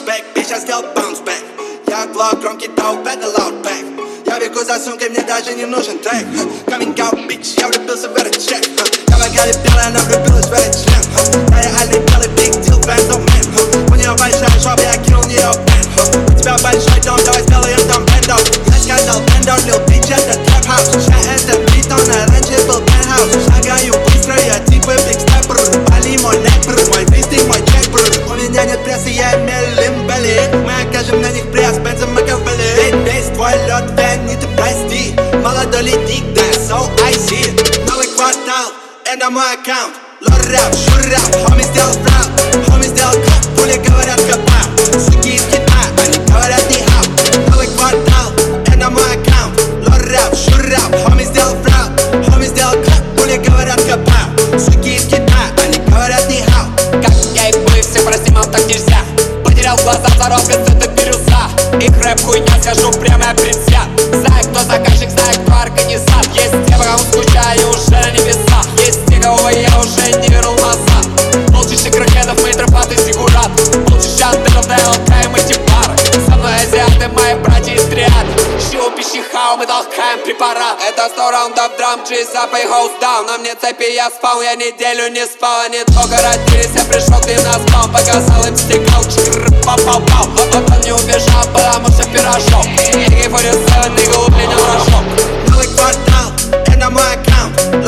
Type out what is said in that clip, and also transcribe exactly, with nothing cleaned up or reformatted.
back, bitch, я сделал bounce back. Я глок, громкий толк, это loud back. Я бегу за сумкой, мне даже не нужен трек. Coming out, bitch, я влюбился в этот чек. Я вагали белая, она влюбилась в этот член. Я реальный белый big deal, fans of man. У нее большая жопа, я кинул в нее бен. У тебя большой дом, давай сделаем там бендов. Я сказал бендов, lil bitch, это trap house. Ща это бит, он на раньше был penthouse. Шагаю быстро, я типа big stepper. Пали мой neck, брр, мой вистик, мой чек, брр. У меня нет прессы, я мелим белли. Мы окажем на них пресс, бензом мы ковали. Весь твой лед, не ты прости. Молодой летик, да, so I see. Новый квартал, это мой аккаунт. Лор-рэп, шур-рэп, хоми сделал фрап. Хоми сделал клап, пули говорят капа. Суки из Китая, они говорят не хап. Новый квартал, это мой аккаунт. Лор-рэп, шур-рэп, хоми сделал фрап. Хоми сделал клап, пули говорят капа. Суки из Китая, они говорят не хап. Как я их бывший, прости, мам, так нельзя. Потерял глаза, взорвал это бирюса. Их рэп хуйня, скажу прямо, я предвзят. Знаю, кто заказчик, знаю, кто организатор. Есть те, по кому скучаю уже на небесах. Есть те, кого я уже не вернул назад. Полчища крокетов, мы тропаты фигурат. Полчища антеннов, да я ласкаем эти пары. Со мной азиаты, мои братья из триады. Щу, пищи, хау, мы толкаем препарат. Это сто раундов драм, чиз up и house down. На мне цепи, я спал, я неделю не спал. Они только родились, я пришел к ним на спам. Показал им стекал, чрррр, пау-пау-пау. Но он не убежал, потому что пирожок. И эй форти севен, и глубиня рожок. Новый квартал, это мой аккаунт.